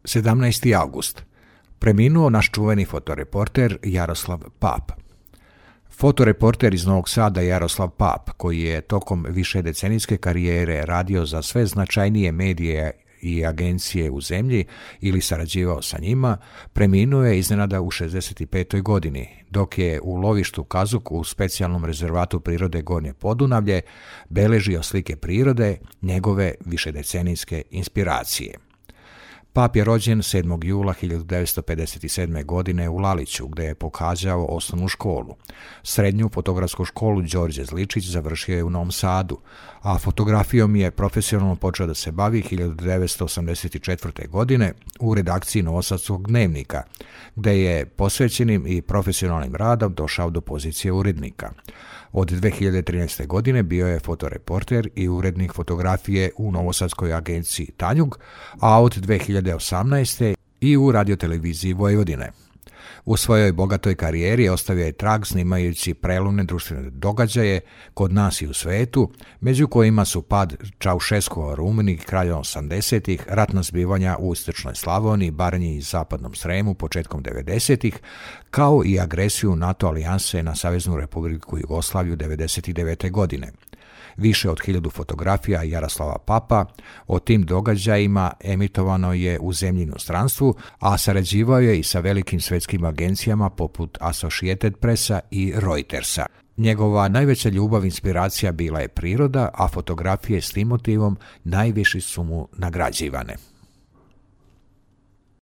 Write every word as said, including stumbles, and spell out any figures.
sedamnaesti august. Preminuo naš čuveni fotoreporter Jaroslav Pap. Fotoreporter iz Novog Sada Jaroslav Pap, koji je tokom višedecenijske karijere radio za sve značajnije medije i agencije u zemlji ili sarađivao sa njima, preminuo je iznenada u šezdeset petoj godini, dok je u lovištu Kazuku u specijalnom rezervatu prirode Gornje Podunavlje beležio slike prirode, njegove višedecenijske inspiracije. Pap je rođen sedmog jula hiljadu devetsto pedeset sedme. godine u Laliću, gde je pohađao osnovnu školu. Srednju fotografsku školu Đorđe Zličić završio je u Novom Sadu, a fotografijom je profesionalno počeo da se bavi hiljadu devetsto osamdeset četvrte. godine u redakciji Novosadskog dnevnika, gde je posvećenim i profesionalnim radom došao do pozicije urednika. Od dve hiljade trinaeste. godine bio je fotoreporter i urednik fotografije u Novosadskoj agenciji Tanjug, a od dve hiljade osamnaeste. i u radioteleviziji Vojvodine. U svojoj bogatoj karijeri ostavio je trag snimajući prelomne društvene događaje kod nas i u svetu, među kojima su pad Čaušeskova u Rumuniji krajem osamdesetih, ratna zbivanja u istočnoj Slavoniji, Baranji i Zapadnom Sremu početkom devedesetih, kao i agresiju NATO alijanse na Saveznu Republiku Jugoslaviju devedeset devete. godine. Više od hiljadu fotografija Jaroslava Papa o tim događajima emitovano je u zemlji i inostranstvu, a sarađivao je i sa velikim svetskim agencijama poput Associated Pressa i Reutersa. Njegova najveća ljubav i inspiracija bila je priroda, a fotografije s tim motivom najviše su mu nagrađivane.